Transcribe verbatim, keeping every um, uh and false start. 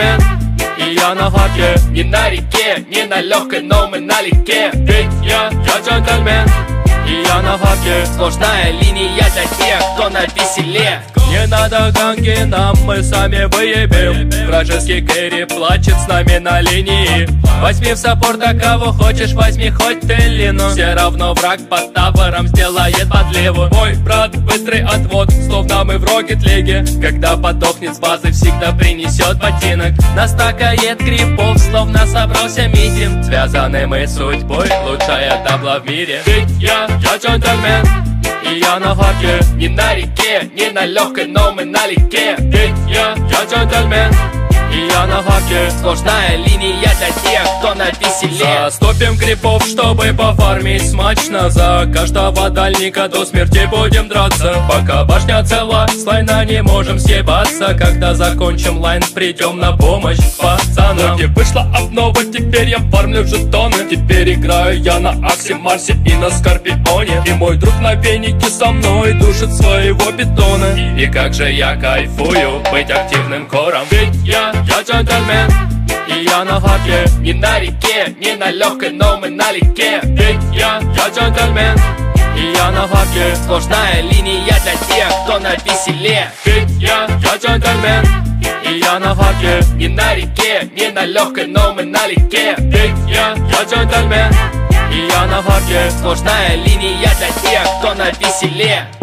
джентльмен, и я на хаке. Не на реке, не на легкой, но мы налегке. Ведь я, я джентльмен, и я на хаке. Сложная линия для тех, кто на веселе. Не надо ганги, нам мы сами выебем. Вражеский кэрри плачет с нами на линии. Возьми в саппорта кого хочешь, возьми хоть Теллину. Все равно враг под табором сделает подливу. Мой брат, быстрый отвод, словно мы в Рокет-лиге. Когда подохнет с базы, всегда принесет ботинок. Настакает крипов, словно собрался митинг. Связаны мы судьбой, лучшая табла в мире. Ведь я, я джентльмен, и я на хаке. Не на реке, не на легкой, но мы налегке. Ведь я, я джентльмен, и я на хаке. Сложная линия для тех, кто на веселе. Заступим крипов, чтобы пофармить смачно. За каждого дальника до смерти будем драться. Пока башня цела, с лайна не можем съебаться. Когда закончим лайн, придем на помощь пацанам. Где вышла обнова, теперь я фармлю жетоны. Теперь играю я на Аксе, Марсе и на Скорпионе. И мой друг на венике со мной душит своего питона. И как же я кайфую быть активным кором. Ведь я, я джентльмен, и я на хаке. Не на реке, не на легкой, но мы налегке. Ведь я, я джентльмен, и я на хаке. Сложная линия для тех, кто на веселе. Ведь я, я джентльмен, и я на хаке. Не на реке, не на легкой, но мы налегке. Ведь я, я джентльмен, и я на хаке. Сложная линия для тех, кто на веселе.